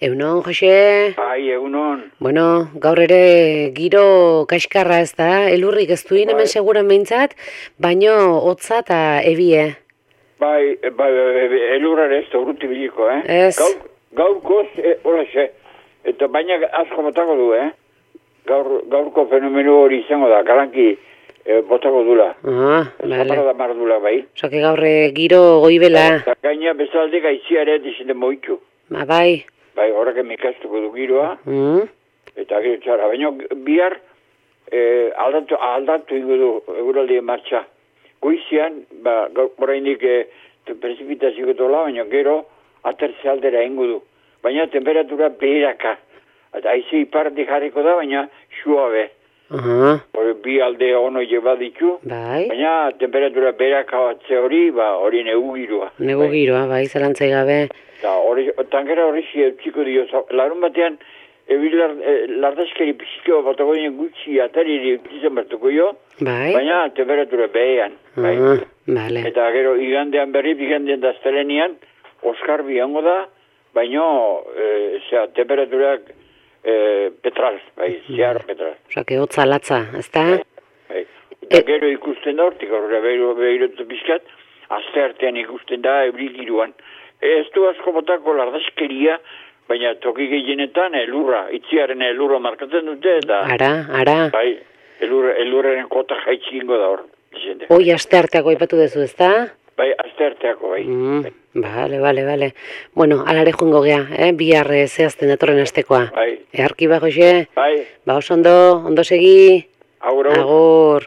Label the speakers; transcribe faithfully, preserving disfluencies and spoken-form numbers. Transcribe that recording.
Speaker 1: Egunon, Jose?
Speaker 2: Bai, egunon.
Speaker 1: Bueno, gaur ere giro kaxkarra ez da, elurrik ez duin hemen seguran behintzat, baino hotza eta ebie.
Speaker 2: Bai, bai, elurrare ez da urruti biliko, eh?
Speaker 1: Ez.
Speaker 2: Gaur, gaurkoz, e, horaxe, eta baina asko botako du, eh? Gaur, gaurko fenomeno hori izango da, kalanki e, botako dula.
Speaker 1: Ah, bale.
Speaker 2: Zapara da mardula, bai.
Speaker 1: Oso, que gaur eh, giro goibela.
Speaker 2: Eta gaina bezalde gaiziare dizende moitu.
Speaker 1: Ma bai.
Speaker 2: Bai, horrek emikastuko du giroa,
Speaker 1: Mm.
Speaker 2: eta gero txara. Baina bihar e, aldatu, aldatu ingo du eguraldien martxa. Goizian, ba, oraindik e, prezipitazio tola, baina gero atertze aldera ingo du. Baina temperatura beheraka. Eta haize ipartik jarriko da, baina suabe.
Speaker 1: Aha.
Speaker 2: Hori bi alde ono jeba ditu,
Speaker 1: Bai.
Speaker 2: baina temperatura beheraka batze hori, ba, hori negu giroa.
Speaker 1: Nego giroa, bai, zalantzai gabe.
Speaker 2: Eta hori, tankera hori txiko dio, larun batean, ebil lardazkeri pizikeo batako dien gutxi atariri utizan bertuko jo,
Speaker 1: Bai.
Speaker 2: baina temperatura behean. Bai.
Speaker 1: Ah, bale.
Speaker 2: Eta gero igandean berri, igandean daztelenian, Oskar biango da, baina e, zera, temperaturak e, petral, bai, zehar petral.
Speaker 1: Oso, que hotza latza, ez da?
Speaker 2: Bai, bai. Eta gero ikusten da hortik, horre behirotu pizkat, azte artean ikusten da ebrigiruan. Ez du asko botako lardazkeria, baina toki gehienetan elurra, itziaren elurra markatzen dute, eta
Speaker 1: Ara, ara.
Speaker 2: bai, elurra, elurraren kota jaitsi ingo da hor. Dizende.
Speaker 1: Hoi aste arteako aipatu duzu, ez da?
Speaker 2: Bai, azte arteako, bai.
Speaker 1: Mm, bale, bale, bale. Bueno, alare joango gea, eh? Bihar eh, zehazten datorren astekoa.
Speaker 2: Bai,
Speaker 1: Eharki ba, Jose?
Speaker 2: bai,
Speaker 1: Ba, oso ondo, ondo segi?
Speaker 2: agur, agur.
Speaker 1: Agur.